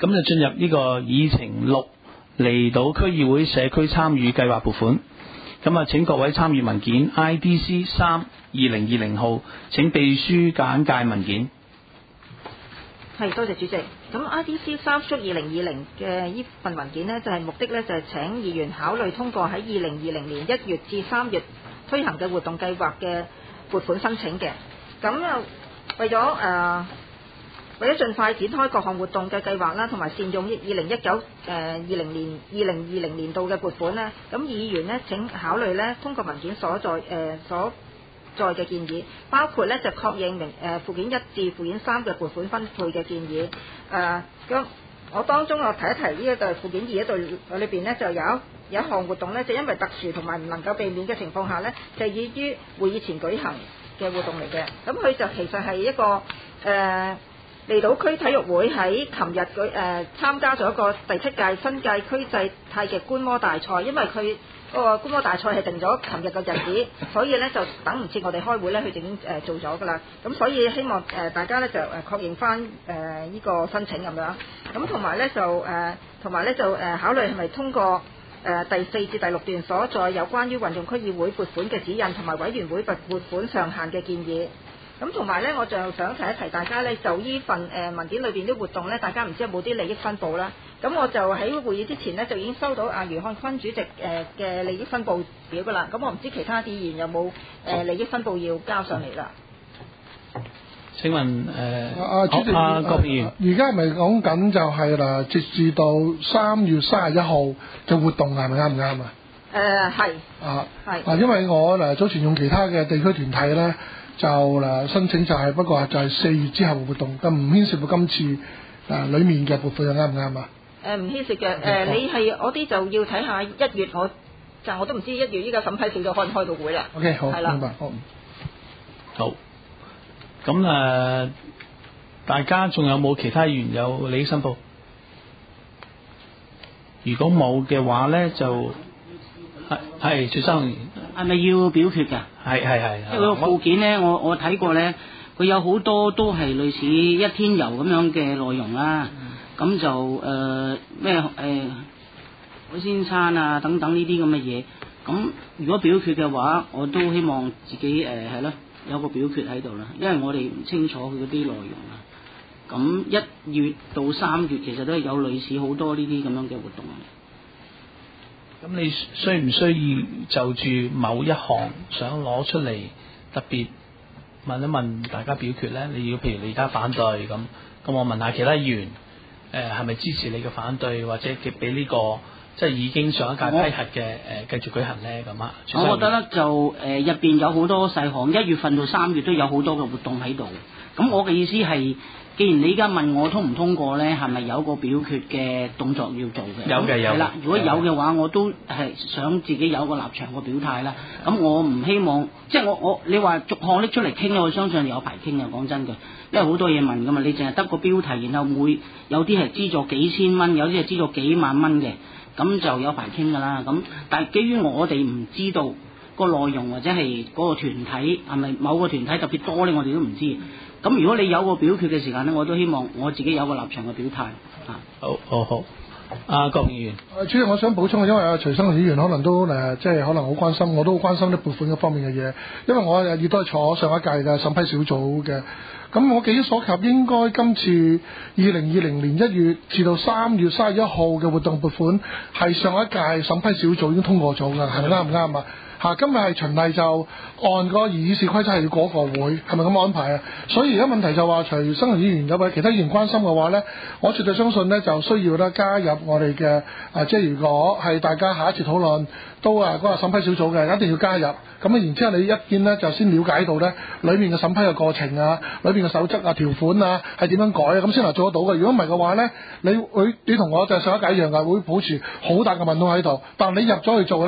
咁就進入呢個議程6離島區議會社區參與計劃撥款。咁啊，請各位參與文件 IDC 3/2020號，請秘書簡介文件。 係，多謝主席。咁 IDC 3/2020嘅呢份文件呢，就係目的呢，就係請議員考慮通過喺2020年1月至3月推行嘅活動計劃嘅撥款申請嘅。咁又為咗盡快展開各項活動嘅計劃啦，同埋善用2020年度嘅撥款呢，咁議員呢，請考慮呢通過文件所在嘅建議，包括呢就確認附件1至附件3嘅撥款分配嘅建議。咁我當中我提一提呢個附件2裏邊呢，就有一項活動呢，就因為特殊同埋唔能夠避免嘅情況下呢，就以於會議前舉行嘅活動嚟嘅。咁佢就其實係一個離島區體育會喺琴日參加咗一個第7屆新界區際太極觀摩大賽，因為佢嗰個觀摩大賽係定咗琴日嘅日子，所以呢就等唔切我哋開會呢，佢已經做咗㗎啦。咁所以希望大家呢就確認翻呢個申請咁樣。咁同埋呢就考慮係咪通過第4至第6段所在有關於運用區議會撥款嘅指引同埋委員會撥款上限嘅建議。咁同埋呢，我就想提一提大家呢，就呢份文件裏邊啲活動呢，大家唔知有冇啲利益申報啦。咁我就喺會議之前呢，就已經收到余漢坤主席嘅利益申報表㗎啦。咁我唔知其他議員有冇利益申報要交上嚟啦。 請問主席， 郭議員， 而家係咪講緊就係啦，直至到3月31號嘅活動係咪啱唔啱啊？ 係。係。 因為我早前用其他嘅地區團體咧，就申請就係不過就係4月之後嘅活動，咁唔牽涉到今次裡面嘅撥款，啱唔啱啊？ 唔牽涉嘅。你係我啲就要睇下1月我都唔知1月呢個審批小組開唔開到會啦。 OK， 好， 係啦， 明白， 好。咁大家仲有冇其他議員有利益申報？如果冇嘅話咧，就係徐生係咪要表決㗎？ 係。 因為個附件咧，我睇過咧，佢有好多都係類似一天遊咁樣嘅內容啦。咁就海鮮餐啊等等呢啲咁嘅嘢。咁如果表決嘅話，我都希望自己係咯有個表決喺度啦，因為我哋唔清楚佢嗰啲內容啊。咁1月到3月其實都係有類似好多呢啲咁樣嘅活動。 咁你需唔需要就住某一項想攞出嚟特別問一問大家表決咧？你要譬如你而家反對咁我問下其他議員係咪支持你嘅反對，或者俾呢個即係已經上一屆批核嘅繼續舉行咧咁啊？ 我覺得咧就入邊有好多細項，1月份到3月都有好多嘅活動喺度。咁我嘅意思係，既然你而家問我通唔通過咧，係咪有個表決嘅動作要做嘅？ 有嘅。 係啦，如果有嘅話，我都係想自己有個立場個表態啦。咁我唔希望，即係你話逐項拎出嚟傾咧，我相信有排傾嘅。講真嘅，因為好多嘢問噶嘛，你淨係得個標題，然後有啲係資助幾千蚊，有啲係資助幾萬蚊嘅，咁就有排傾噶啦。咁但係基於我哋唔知道個內容或者係嗰個團體係咪某個團體特別多咧，我哋都唔知。咁如果你有個表決嘅時間咧，我都希望我自己有個立場嘅表態。 好。郭議員， 主席，我想補充，因為徐生議員可能都即係可能好關心，我都好關心啲撥款嗰方面嘅嘢。因為我亦都係坐上一屆嘅審批小組嘅。咁我記憶所及，應該今次2020年1月至到3月31號嘅活動撥款係上一屆審批小組已經通過咗㗎，係咪啱唔啱啊？今日係循例就按個議事規則係要過個會，係咪咁安排啊？所以而家問題就話，徐生議員有位其他議員關心嘅話呢，我絕對相信呢就需要加入我哋嘅即係如果係大家下一次討論都嗰個審批小組嘅，一定要加入。咁然之後你一見呢，就先了解到呢裏面嘅審批嘅過程啊，裏面嘅守則啊、條款啊係點樣改啊，咁先能做得到嘅。如果唔係嘅話呢，你同我就上一屆一樣嘅，會保持好大嘅問號喺度。但你入咗去做呢，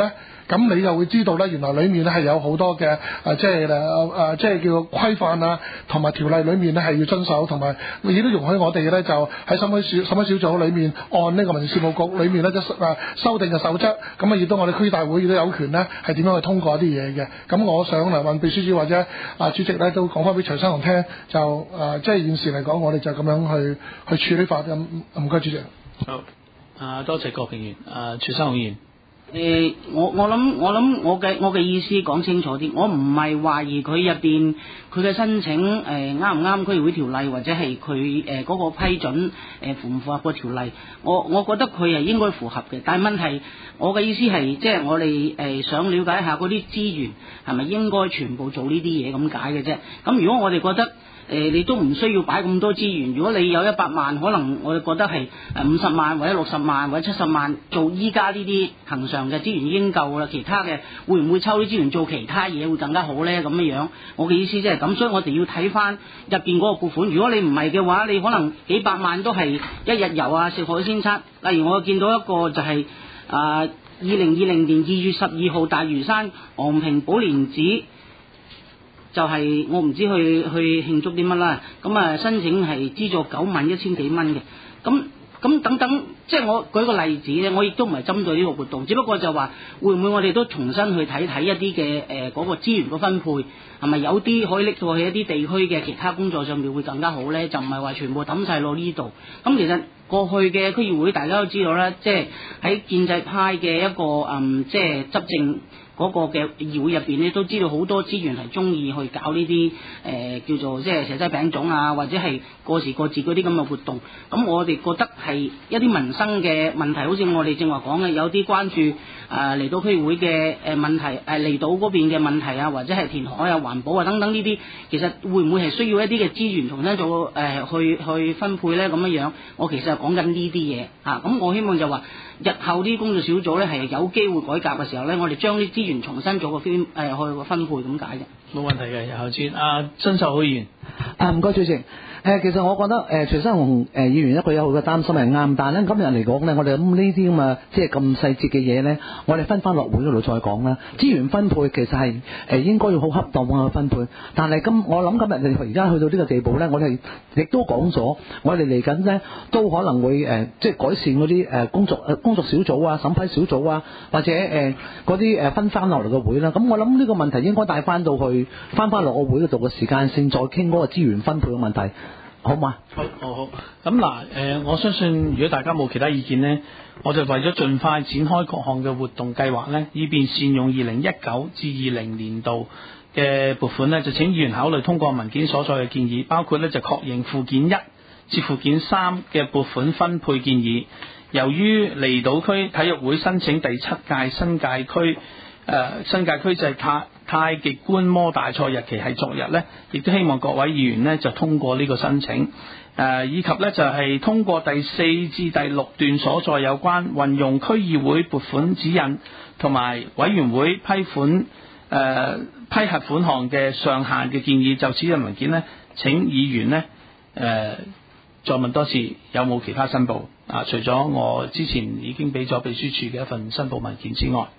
咁你就會知道咧，原來裡面咧係有好多嘅即係叫規範啊，同埋條例裡面咧係要遵守，同埋亦都容許我哋咧就喺審批小組裡面按呢個民事事務局裡面咧修訂嘅守則，咁啊亦都我哋區大會亦都有權咧係點樣去通過一啲嘢嘅。咁我想嚟問秘書長或者主席咧都講翻俾徐生雄聽，就即係現時嚟講，我哋就咁樣去處理法咁。唔該，主席。 好，多謝郭平員，徐生雄議員。 我諗我嘅意思講清楚啲，我唔係懷疑佢入邊佢嘅申請啱唔啱區議會條例，或者係佢嗰個批准符唔符合個條例，我覺得佢係應該符合嘅。但係問題，我嘅意思係即係我哋想了解一下嗰啲資源係咪應該全部做呢啲嘢咁解嘅啫。咁如果我哋覺得你都唔需要擺咁多資源。如果你有100萬，可能我哋覺得係50萬或者60萬或者70萬做依家呢啲恆常嘅資源已經夠啦。其他嘅會唔會抽啲資源做其他嘢會更加好呢？咁樣我嘅意思即係咁，所以我哋要睇翻入邊嗰個撥款。如果你唔係嘅話，你可能幾百萬都係一日遊啊、食海鮮餐。例如我見到一個就係2020年2月12號大嶼山昂坪寶蓮寺。就係我唔知去慶祝啲乜啦，咁申請係資助91000幾蚊嘅，咁等等，即係我舉個例子咧，我亦都唔係針對呢個活動，只不過就話會唔會我哋都重新去睇一啲嘅嗰個資源嘅分配，係咪有啲可以拎到去一啲地區嘅其他工作上面會更加好咧？就唔係話全部抌晒落呢度。咁其實過去嘅區議會大家都知道啦，即係喺建制派嘅一個即係執政嗰個嘅議會入邊咧，都知道好多資源係中意去搞呢啲叫做即係蛇齋餅糭啊，或者係過時過節嗰啲咁嘅活動。咁我哋覺得係一啲民生嘅問題，好似我哋正話講嘅，有啲關注嚟到區議會嘅問題，離島嗰邊嘅問題啊，或者係填海啊、環保啊等等呢啲，其實會唔會係需要一啲嘅資源重新做去分配咧？咁樣我其實係講緊呢啲嘢嚇。咁我希望就話日後啲工作小組咧係有機會改革嘅時候咧，我哋將啲資源重新做個分配咁解嘅。冇問題嘅，日後先。曾秀浩議員。 唔該，主席。其實我覺得徐生雄議員一個有佢嘅擔心係啱，但係咧今日嚟講咧，我哋咁呢啲咁啊，即係咁細節嘅嘢咧，我哋分翻落會嗰度再講啦。資源分配其實係應該要好恰當咁去分配，但係我諗今日而家去到呢個地步咧，我哋亦都講咗，我哋嚟緊咧都可能會即係改善嗰啲工作小組啊、審批小組啊，或者嗰啲分翻落嚟嘅會啦。咁我諗呢個問題應該帶翻到去翻落個會嗰度嘅時間先，再傾嗰個資源分配嘅問題。好嘛？ 好。咁嗱，我相信如果大家冇其他意見呢，我就為咗盡快展開各項嘅活動計劃呢，以便善用2019至20年度嘅撥款呢，就請議員考慮通過文件所在嘅建議，包括呢就確認附件1至附件3嘅撥款分配建議。由於離島區體育會申請第7屆新界區際太極觀摩大賽日期係昨日呢，亦都希望各位議員呢就通過呢個申請，以及呢就係通過第4至第6段所在有關運用區議會撥款指引同埋委員會批核款項嘅上限嘅建議。就此嘅文件呢，請議員呢再問多次有冇其他申報除咗我之前已經俾咗秘書處嘅一份申報文件之外。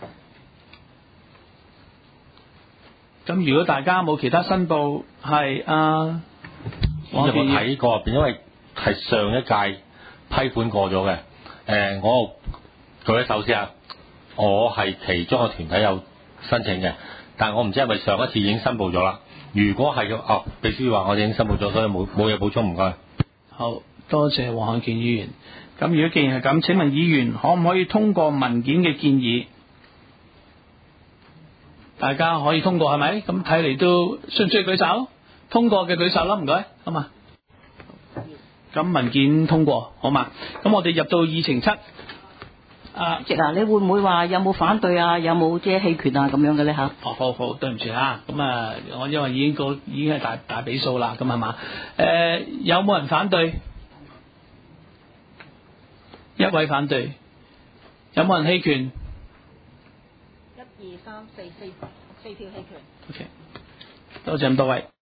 咁如果大家冇其他申報，係我睇過入邊，因為係上一屆批款過咗嘅。我舉一手先啊，我係其中個團體有申請嘅，但係我唔知係咪上一次已經申報咗啦。如果係嘅，秘書話我哋已經申報咗，所以冇嘢補充，唔該。 好多謝黃漢健議員。咁如果既然係咁，請問議員可唔可以通過文件嘅建議？大家可以通過係咪？咁睇嚟都需唔需要舉手？通過嘅舉手啦，唔該，好嘛？咁文件通過，好嘛？咁我哋入到議程7。 主席你會唔會話有冇反對啊？有冇即係棄權啊？咁樣嘅咧嚇？ 好，對唔住啊。咁我因為已經係大比數啦，咁係嘛？有冇人反對？一位反對。有冇人棄權？1、2、3、4票棄權。OK，多謝咁多位。